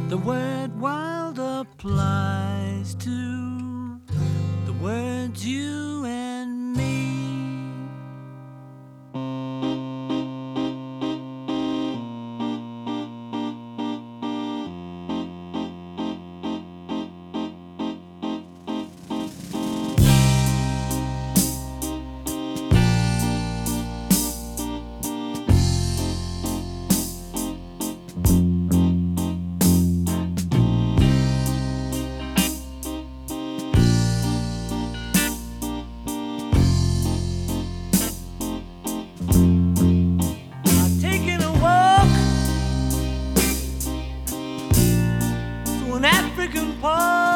The word wild applies to the words you and me. Taking a walk to an African park.